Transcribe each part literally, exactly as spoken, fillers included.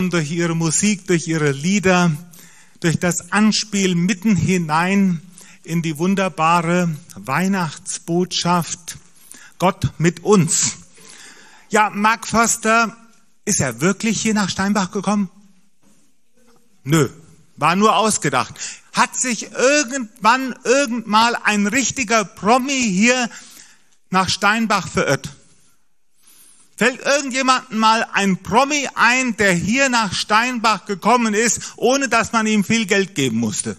durch ihre Musik, durch ihre Lieder, durch das Anspiel mitten hinein in die wunderbare Weihnachtsbotschaft Gott mit uns. Ja, Mark Foster, ist er wirklich hier nach Steinbach gekommen? Nö, war nur ausgedacht. Hat sich irgendwann, irgendmal ein richtiger Promi hier nach Steinbach verirrt? Fällt irgendjemandem mal ein Promi ein, der hier nach Steinbach gekommen ist, ohne dass man ihm viel Geld geben musste?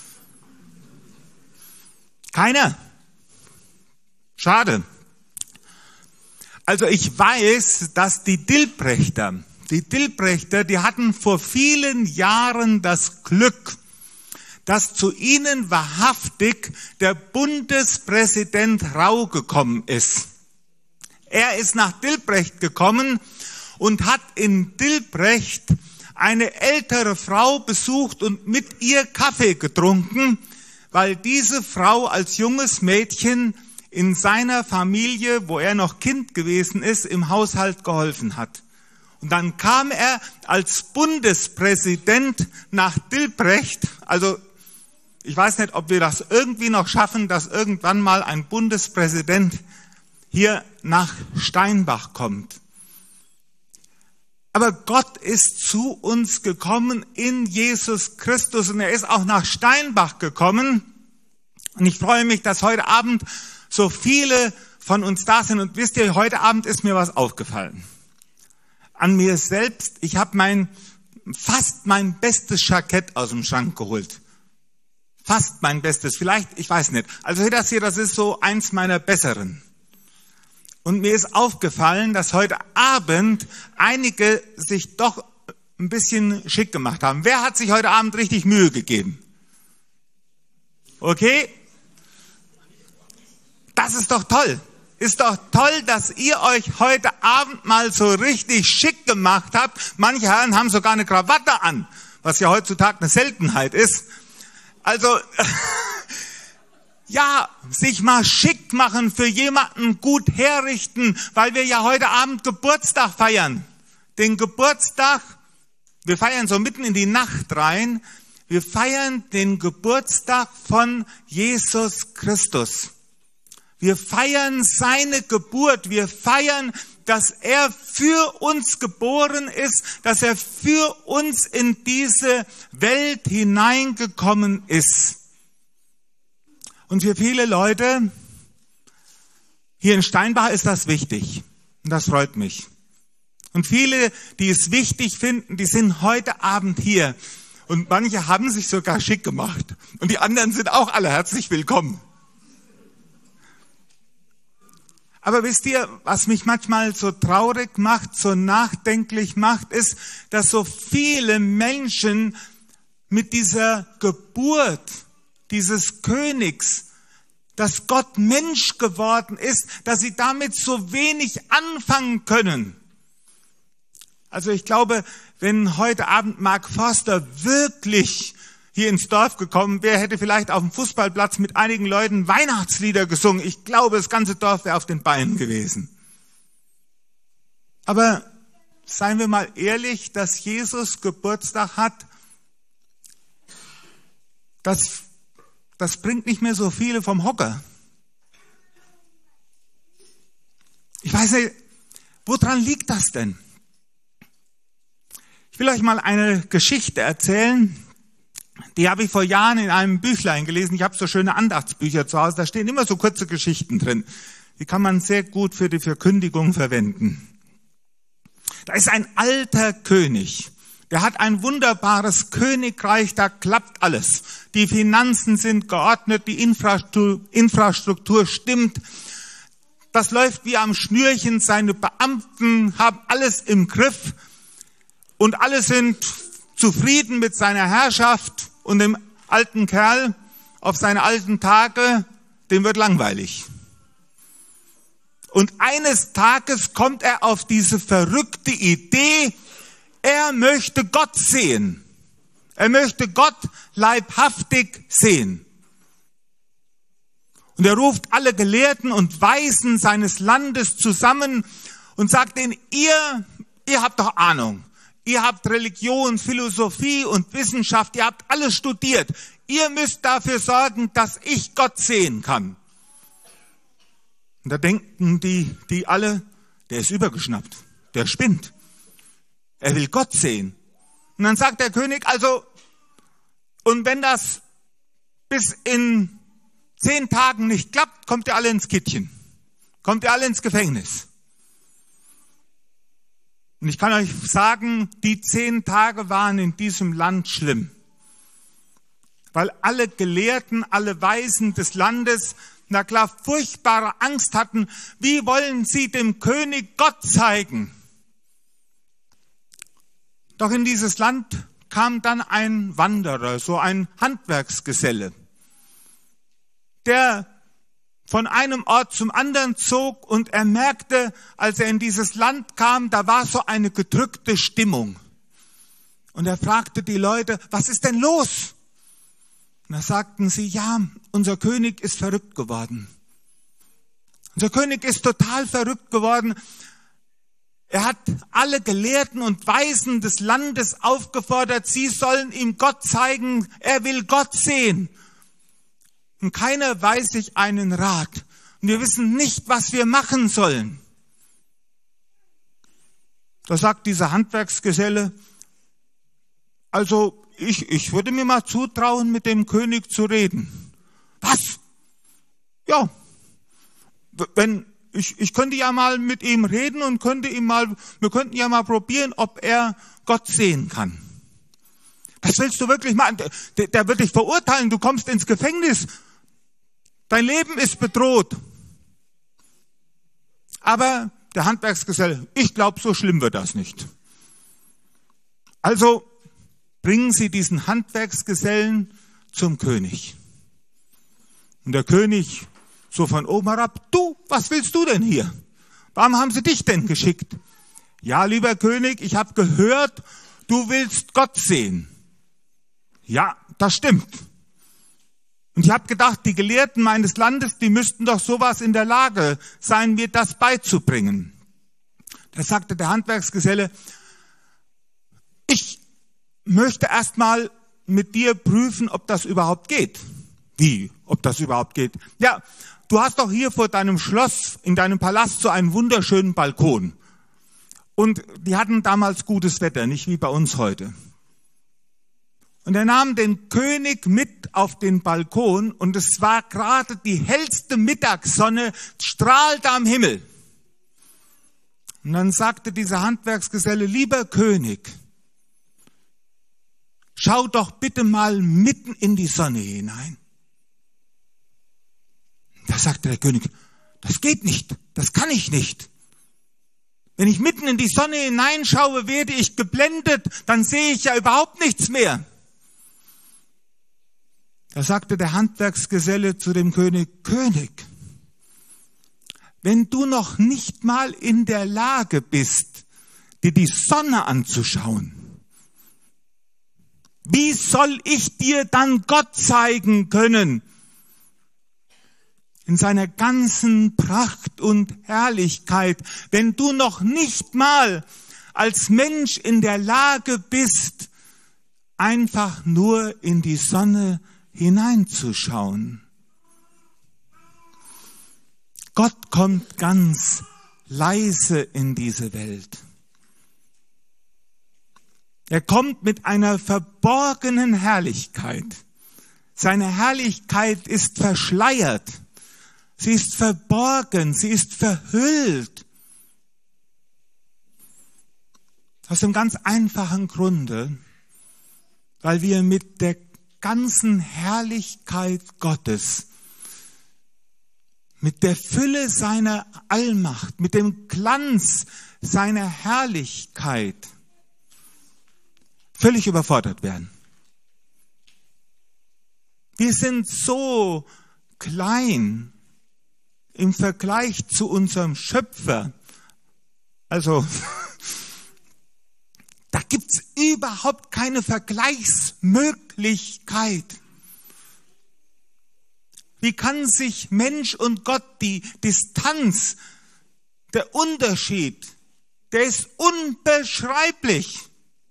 Keiner. Schade. Also ich weiß, dass die Dilprechter, die Dilprechter, die hatten vor vielen Jahren das Glück, dass zu ihnen wahrhaftig der Bundespräsident Rau gekommen ist. Er ist nach Dilbrecht gekommen und hat in Dilbrecht eine ältere Frau besucht und mit ihr Kaffee getrunken, weil diese Frau als junges Mädchen in seiner Familie, wo er noch Kind gewesen ist, im Haushalt geholfen hat. Und dann kam er als Bundespräsident nach Dilbrecht. Also ich weiß nicht, ob wir das irgendwie noch schaffen, dass irgendwann mal ein Bundespräsident hier nach Steinbach kommt. Aber Gott ist zu uns gekommen in Jesus Christus und er ist auch nach Steinbach gekommen. Und ich freue mich, dass heute Abend so viele von uns da sind. Und wisst ihr, heute Abend ist mir was aufgefallen. An mir selbst, ich habe mein, fast mein bestes Jackett aus dem Schrank geholt. Fast mein bestes, vielleicht, ich weiß nicht. Also das hier, das ist so eins meiner besseren. Und mir ist aufgefallen, dass heute Abend einige sich doch ein bisschen schick gemacht haben. Wer hat sich heute Abend richtig Mühe gegeben? Okay? Das ist doch toll. Ist doch toll, dass ihr euch heute Abend mal so richtig schick gemacht habt. Manche Herren haben sogar eine Krawatte an, was ja heutzutage eine Seltenheit ist. Also... Ja, sich mal schick machen, für jemanden gut herrichten, weil wir ja heute Abend Geburtstag feiern. Den Geburtstag, wir feiern so mitten in die Nacht rein, wir feiern den Geburtstag von Jesus Christus. Wir feiern seine Geburt, wir feiern, dass er für uns geboren ist, dass er für uns in diese Welt hineingekommen ist. Und für viele Leute hier in Steinbach ist das wichtig. Und das freut mich. Und viele, die es wichtig finden, die sind heute Abend hier. Und manche haben sich sogar schick gemacht. Und die anderen sind auch alle herzlich willkommen. Aber wisst ihr, was mich manchmal so traurig macht, so nachdenklich macht, ist, dass so viele Menschen mit dieser Geburt dieses Königs, dass Gott Mensch geworden ist, dass sie damit so wenig anfangen können. Also ich glaube, wenn heute Abend Mark Foster wirklich hier ins Dorf gekommen wäre, hätte vielleicht auf dem Fußballplatz mit einigen Leuten Weihnachtslieder gesungen. Ich glaube, das ganze Dorf wäre auf den Beinen gewesen. Aber seien wir mal ehrlich, dass Jesus Geburtstag hat, das Das bringt nicht mehr so viele vom Hocker. Ich weiß nicht, woran liegt das denn? Ich will euch mal eine Geschichte erzählen. Die habe ich vor Jahren in einem Büchlein gelesen. Ich habe so schöne Andachtsbücher zu Hause. Da stehen immer so kurze Geschichten drin. Die kann man sehr gut für die Verkündigung verwenden. Da ist ein alter König. Der hat ein wunderbares Königreich, da klappt alles. Die Finanzen sind geordnet, die Infrastruktur, Infrastruktur stimmt. Das läuft wie am Schnürchen, seine Beamten haben alles im Griff und alle sind zufrieden mit seiner Herrschaft und dem alten Kerl auf seine alten Tage, dem wird langweilig. Und eines Tages kommt er auf diese verrückte Idee, er möchte Gott sehen. Er möchte Gott leibhaftig sehen. Und er ruft alle Gelehrten und Weisen seines Landes zusammen und sagt ihnen, ihr, ihr habt doch Ahnung. ihr habt Religion, Philosophie und Wissenschaft, ihr habt alles studiert. Ihr müsst dafür sorgen, dass ich Gott sehen kann. Und da denken die, die alle, der ist übergeschnappt, der spinnt. Er will Gott sehen. Und dann sagt der König, also, und wenn das bis in zehn Tagen nicht klappt, kommt ihr alle ins Kittchen. Kommt ihr alle ins Gefängnis. Und ich kann euch sagen, die zehn Tage waren in diesem Land schlimm. Weil alle Gelehrten, alle Weisen des Landes, na klar, furchtbare Angst hatten. Wie wollen sie dem König Gott zeigen? Doch in dieses Land kam dann ein Wanderer, so ein Handwerksgeselle, der von einem Ort zum anderen zog und er merkte, als er in dieses Land kam, da war so eine gedrückte Stimmung. Und er fragte die Leute, was ist denn los? Und da sagten sie, ja, unser König ist verrückt geworden. Unser König ist total verrückt geworden. Er hat alle Gelehrten und Weisen des Landes aufgefordert, sie sollen ihm Gott zeigen, er will Gott sehen. Und keiner weiß sich einen Rat. Und wir wissen nicht, was wir machen sollen. Da sagt dieser Handwerksgeselle, also ich, ich würde mir mal zutrauen, mit dem König zu reden. Was? Ja, wenn ich, ich könnte ja mal mit ihm reden und könnte ihm mal, wir könnten ja mal probieren, ob er Gott sehen kann. Das willst du wirklich machen? Der, der wird dich verurteilen, du kommst ins Gefängnis. Dein Leben ist bedroht. Aber der Handwerksgeselle, ich glaube, so schlimm wird das nicht. Also bringen Sie diesen Handwerksgesellen zum König. Und der König so von oben herab, du, was willst du denn hier? Warum haben sie dich denn geschickt? Ja, lieber König, ich habe gehört, du willst Gott sehen. Ja, das stimmt. Und ich habe gedacht, die Gelehrten meines Landes, die müssten doch sowas in der Lage sein, mir das beizubringen. Da sagte der Handwerksgeselle, ich möchte erst mal mit dir prüfen, ob das überhaupt geht. Wie, ob das überhaupt geht? Ja, du hast doch hier vor deinem Schloss, in deinem Palast, so einen wunderschönen Balkon. Und die hatten damals gutes Wetter, nicht wie bei uns heute. Und er nahm den König mit auf den Balkon und es war gerade die hellste Mittagssonne, strahlte am Himmel. Und dann sagte dieser Handwerksgeselle, lieber König, schau doch bitte mal mitten in die Sonne hinein. Da sagte der König, das geht nicht, das kann ich nicht. Wenn ich mitten in die Sonne hineinschaue, werde ich geblendet, dann sehe ich ja überhaupt nichts mehr. Da sagte der Handwerksgeselle zu dem König, König, wenn du noch nicht mal in der Lage bist, dir die Sonne anzuschauen, wie soll ich dir dann Gott zeigen können? In seiner ganzen Pracht und Herrlichkeit, wenn du noch nicht mal als Mensch in der Lage bist, einfach nur in die Sonne hineinzuschauen. Gott kommt ganz leise in diese Welt. Er kommt mit einer verborgenen Herrlichkeit. Seine Herrlichkeit ist verschleiert. Sie ist verborgen, sie ist verhüllt. Aus dem ganz einfachen Grunde, weil wir mit der ganzen Herrlichkeit Gottes, mit der Fülle seiner Allmacht, mit dem Glanz seiner Herrlichkeit völlig überfordert werden. Wir sind so klein im Vergleich zu unserem Schöpfer. Also, da gibt's überhaupt keine Vergleichsmöglichkeit. Wie kann sich Mensch und Gott die Distanz, der Unterschied, der ist unbeschreiblich.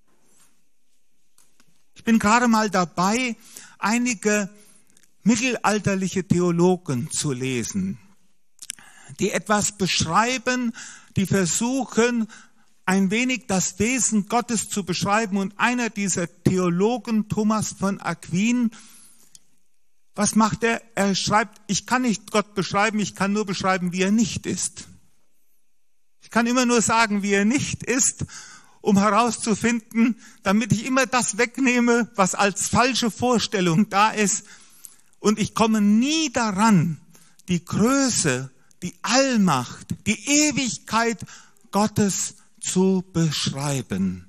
bin gerade mal dabei, einige mittelalterliche Theologen zu lesen, die etwas beschreiben, die versuchen, ein wenig das Wesen Gottes zu beschreiben. Und einer dieser Theologen, Thomas von Aquin, was macht er? Er schreibt, ich kann nicht Gott beschreiben, ich kann nur beschreiben, wie er nicht ist. Ich kann immer nur sagen, wie er nicht ist, um herauszufinden, damit ich immer das wegnehme, was als falsche Vorstellung da ist. Und ich komme nie daran, die Größe, die Allmacht, die Ewigkeit Gottes zu beschreiben.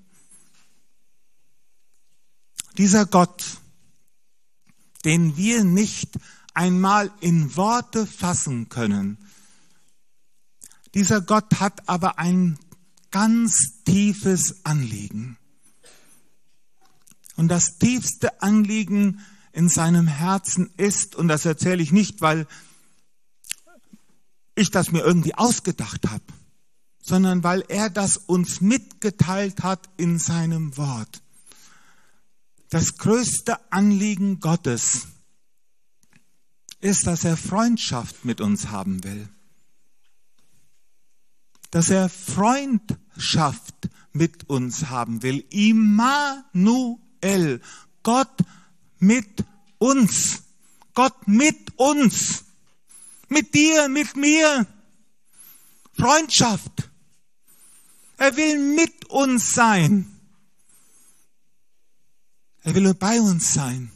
Dieser Gott, den wir nicht einmal in Worte fassen können, dieser Gott hat aber ein ganz tiefes Anliegen. Und das tiefste Anliegen in seinem Herzen ist, und das erzähle ich nicht, weil ich das mir irgendwie ausgedacht habe, sondern weil er das uns mitgeteilt hat in seinem Wort. Das größte Anliegen Gottes ist, dass er Freundschaft mit uns haben will. Dass er Freundschaft mit uns haben will. Immanuel, Gott mit uns. Gott mit uns. Mit dir, mit mir. Freundschaft. Er will mit uns sein. Er will bei uns sein.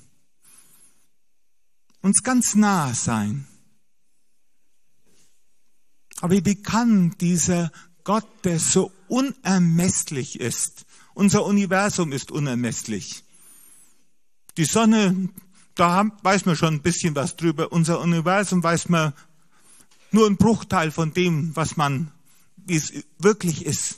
Uns ganz nah sein. Aber wie kann dieser Gott, der so unermesslich ist, unser Universum ist unermesslich. Die Sonne, da weiß man schon ein bisschen was drüber. Unser Universum weiß man nur einen Bruchteil von dem, was man, wie es wirklich ist.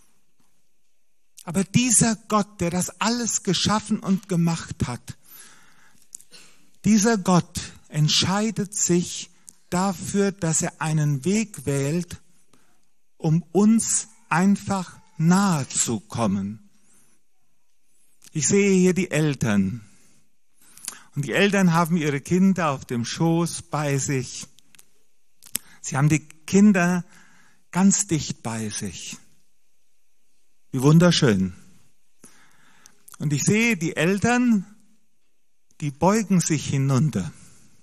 Aber dieser Gott, der das alles geschaffen und gemacht hat, dieser Gott entscheidet sich dafür, dass er einen Weg wählt, um uns einfach nahe zu kommen. Ich sehe hier die Eltern. Und die Eltern haben ihre Kinder auf dem Schoß bei sich. Sie haben die Kinder ganz dicht bei sich. Wie wunderschön. Und ich sehe die Eltern, die beugen sich hinunter.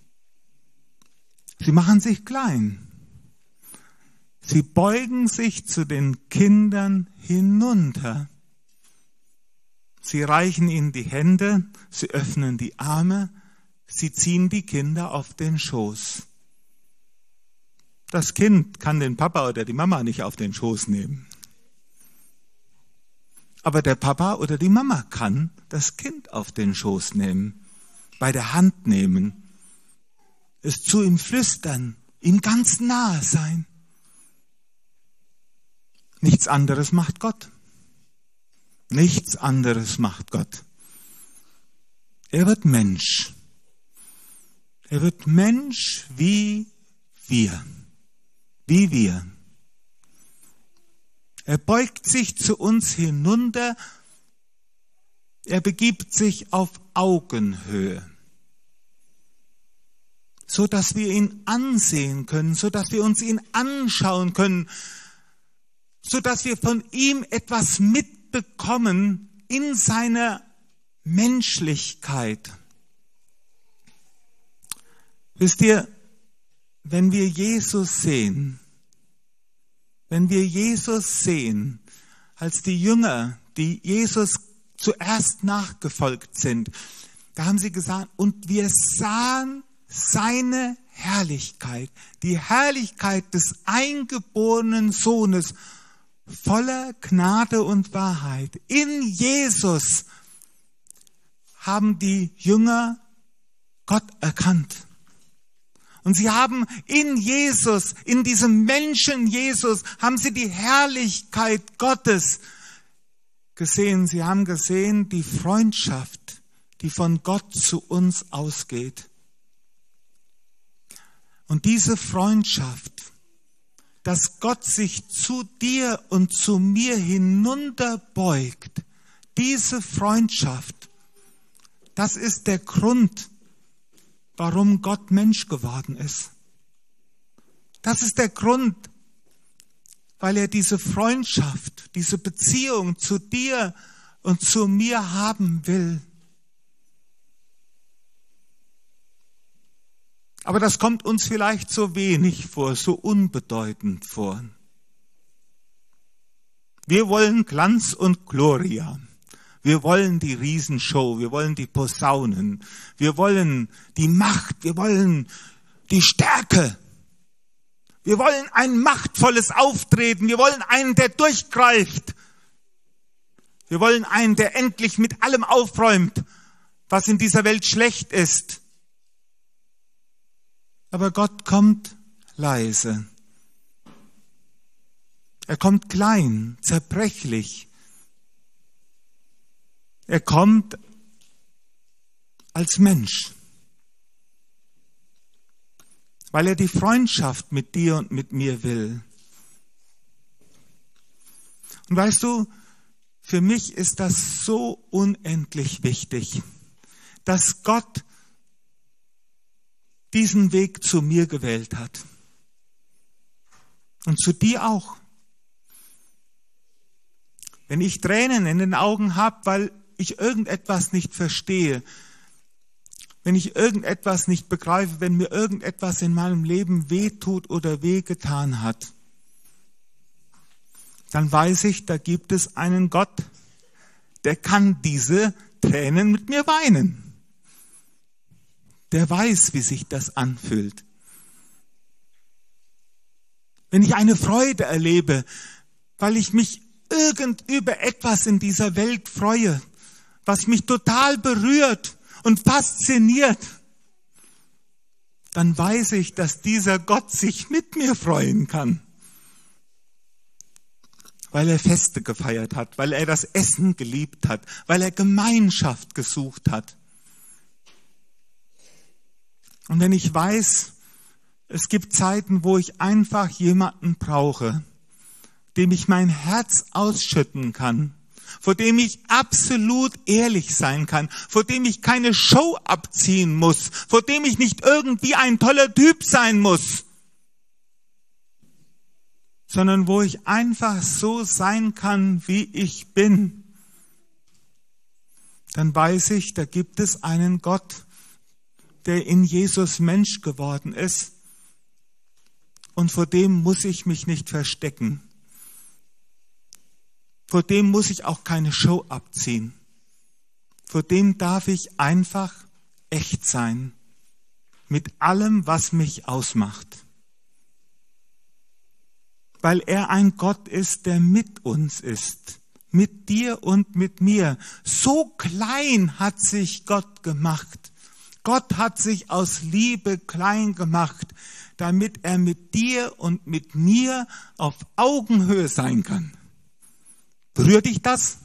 Sie machen sich klein. Sie beugen sich zu den Kindern hinunter. Sie reichen ihnen die Hände, sie öffnen die Arme, sie ziehen die Kinder auf den Schoß. Das Kind kann den Papa oder die Mama nicht auf den Schoß nehmen. Aber der Papa oder die Mama kann das Kind auf den Schoß nehmen, bei der Hand nehmen, es zu ihm flüstern, ihm ganz nahe sein. Nichts anderes macht Gott. Nichts anderes macht Gott. Er wird Mensch. Er wird Mensch wie wir. Wie wir. Er beugt sich zu uns hinunter. Er begibt sich auf Augenhöhe. So dass wir ihn ansehen können, so dass wir uns ihn anschauen können, so dass wir von ihm etwas mitbekommen in seiner Menschlichkeit. Wisst ihr, wenn wir Jesus sehen, wenn wir Jesus sehen, als die Jünger, die Jesus zuerst nachgefolgt sind, da haben sie gesagt, und wir sahen seine Herrlichkeit, die Herrlichkeit des eingeborenen Sohnes, voller Gnade und Wahrheit. In Jesus haben die Jünger Gott erkannt. Und sie haben in Jesus, in diesem Menschen Jesus, haben sie die Herrlichkeit Gottes gesehen. Sie haben gesehen die Freundschaft, die von Gott zu uns ausgeht. Und diese Freundschaft, dass Gott sich zu dir und zu mir hinunterbeugt, diese Freundschaft, Das ist der Grund, warum Gott Mensch geworden ist. Das ist der Grund, weil er diese Freundschaft, diese Beziehung zu dir und zu mir haben will. Aber das kommt uns vielleicht so wenig vor, so unbedeutend vor. Wir wollen Glanz und Gloria. Wir wollen die Riesenshow, wir wollen die Posaunen, wir wollen die Macht, wir wollen die Stärke. Wir wollen ein machtvolles Auftreten, wir wollen einen, der durchgreift. Wir wollen einen, der endlich mit allem aufräumt, was in dieser Welt schlecht ist. Aber Gott kommt leise. Er kommt klein, zerbrechlich. Er kommt als Mensch, weil er die Freundschaft mit dir und mit mir will. Und weißt du, für mich ist das so unendlich wichtig, dass Gott diesen Weg zu mir gewählt hat. Und zu dir auch. Wenn ich Tränen in den Augen habe, weil ich irgendetwas nicht verstehe, wenn ich irgendetwas nicht begreife, wenn mir irgendetwas in meinem Leben wehtut oder wehgetan hat, dann weiß ich, da gibt es einen Gott, der kann diese Tränen mit mir weinen. Der weiß, wie sich das anfühlt. Wenn ich eine Freude erlebe, weil ich mich irgend über etwas in dieser Welt freue, was mich total berührt und fasziniert, dann weiß ich, dass dieser Gott sich mit mir freuen kann. Weil er Feste gefeiert hat, weil er das Essen geliebt hat, weil er Gemeinschaft gesucht hat. Und wenn ich weiß, es gibt Zeiten, wo ich einfach jemanden brauche, dem ich mein Herz ausschütten kann, vor dem ich absolut ehrlich sein kann, vor dem ich keine Show abziehen muss, vor dem ich nicht irgendwie ein toller Typ sein muss, sondern wo ich einfach so sein kann, wie ich bin, dann weiß ich, da gibt es einen Gott, der in Jesus Mensch geworden ist, und vor dem muss ich mich nicht verstecken. Vor dem muss ich auch keine Show abziehen. Vor dem darf ich einfach echt sein, mit allem, was mich ausmacht. Weil er ein Gott ist, der mit uns ist, mit dir und mit mir. So klein hat sich Gott gemacht. Gott hat sich aus Liebe klein gemacht, damit er mit dir und mit mir auf Augenhöhe sein kann. Berührt dich das?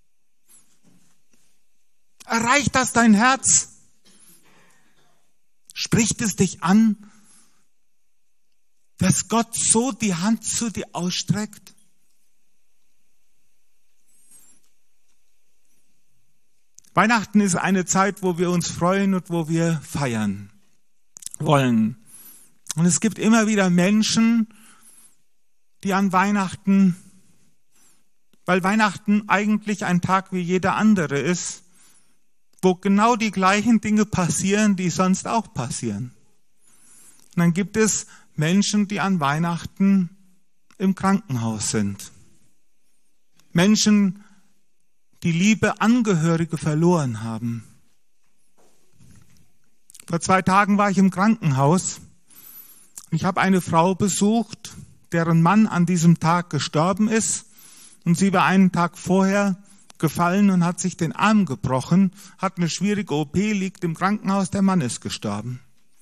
Erreicht das dein Herz? Spricht es dich an, dass Gott so die Hand zu dir ausstreckt? Weihnachten ist eine Zeit, wo wir uns freuen und wo wir feiern wollen. Und es gibt immer wieder Menschen, die an Weihnachten, weil Weihnachten eigentlich ein Tag wie jeder andere ist, wo genau die gleichen Dinge passieren, die sonst auch passieren. Und dann gibt es Menschen, die an Weihnachten im Krankenhaus sind. Menschen, die liebe Angehörige verloren haben. Vor zwei Tagen war ich im Krankenhaus. Ich habe eine Frau besucht, deren Mann an diesem Tag gestorben ist. Und sie war einen Tag vorher gefallen und hat sich den Arm gebrochen, hat eine schwierige O P, liegt im Krankenhaus, der Mann ist gestorben.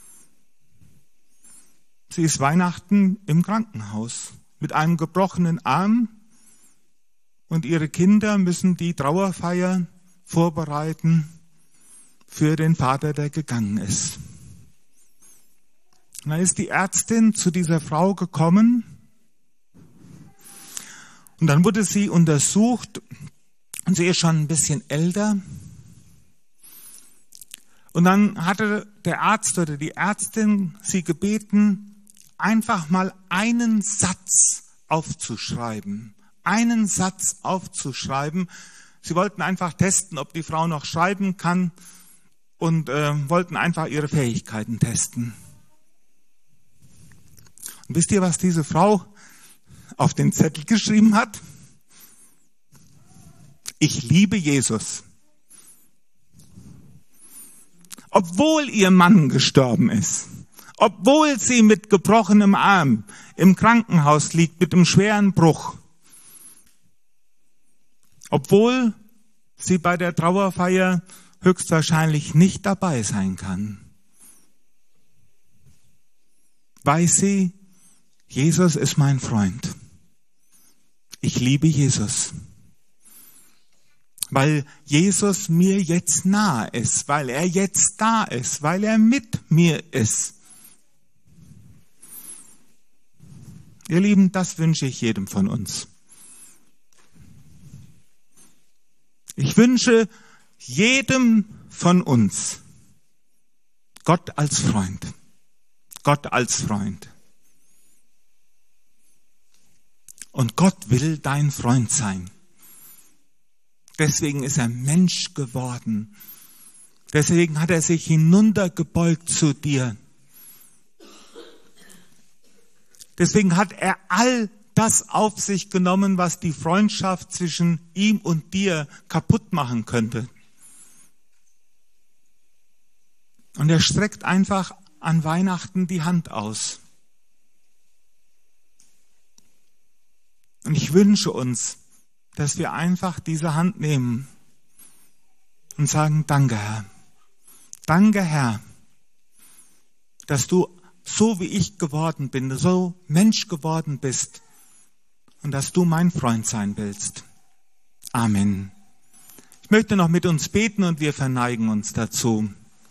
Sie ist Weihnachten im Krankenhaus mit einem gebrochenen Arm und ihre Kinder müssen die Trauerfeier vorbereiten für den Vater, der gegangen ist. Und dann ist die Ärztin zu dieser Frau gekommen und dann wurde sie untersucht und sie ist schon ein bisschen älter. Und dann hatte der Arzt oder die Ärztin sie gebeten, einfach mal einen Satz aufzuschreiben. Einen Satz aufzuschreiben. Sie wollten einfach testen, ob die Frau noch schreiben kann und äh, wollten einfach ihre Fähigkeiten testen. Und wisst ihr, was diese Frau auf den Zettel geschrieben hat? Ich liebe Jesus. Obwohl ihr Mann gestorben ist, obwohl sie mit gebrochenem Arm im Krankenhaus liegt mit einem schweren Bruch, obwohl sie bei der Trauerfeier höchstwahrscheinlich nicht dabei sein kann, weiß sie, Jesus ist mein Freund. Ich liebe Jesus. Weil Jesus mir jetzt nahe ist, weil er jetzt da ist, weil er mit mir ist. Ihr Lieben, das wünsche ich jedem von uns. Ich wünsche jedem von uns Gott als Freund. Gott als Freund. Und Gott will dein Freund sein. Deswegen ist er Mensch geworden. Deswegen hat er sich hinuntergebeugt zu dir. Deswegen hat er all das auf sich genommen, was die Freundschaft zwischen ihm und dir kaputt machen könnte. Und er streckt einfach an Weihnachten die Hand aus. Und ich wünsche uns, dass wir einfach diese Hand nehmen und sagen, danke Herr. Danke Herr, dass du so wie ich geworden bin, so Mensch geworden bist und dass du mein Freund sein willst. Amen. Ich möchte noch mit uns beten und wir verneigen uns dazu.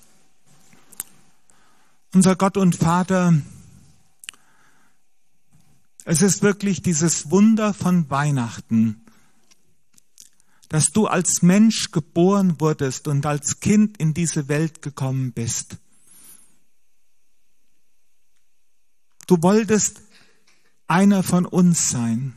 Unser Gott und Vater, es ist wirklich dieses Wunder von Weihnachten, dass du als Mensch geboren wurdest und als Kind in diese Welt gekommen bist. Du wolltest einer von uns sein.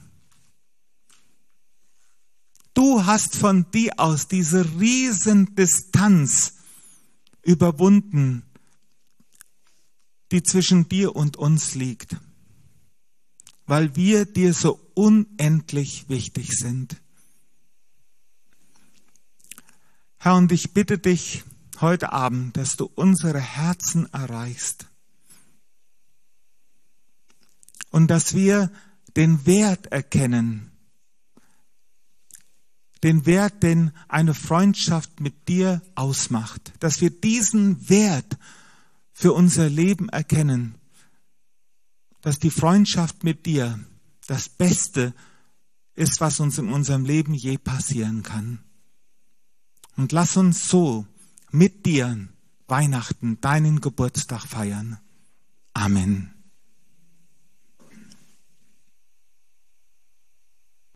Du hast von dir aus diese riesen Distanz überwunden, die zwischen dir und uns liegt, weil wir dir so unendlich wichtig sind. Herr, und ich bitte dich heute Abend, dass du unsere Herzen erreichst und dass wir den Wert erkennen, den Wert, den eine Freundschaft mit dir ausmacht, dass wir diesen Wert für unser Leben erkennen, dass die Freundschaft mit dir das Beste ist, was uns in unserem Leben je passieren kann. Und lass uns so mit dir Weihnachten, deinen Geburtstag feiern. Amen.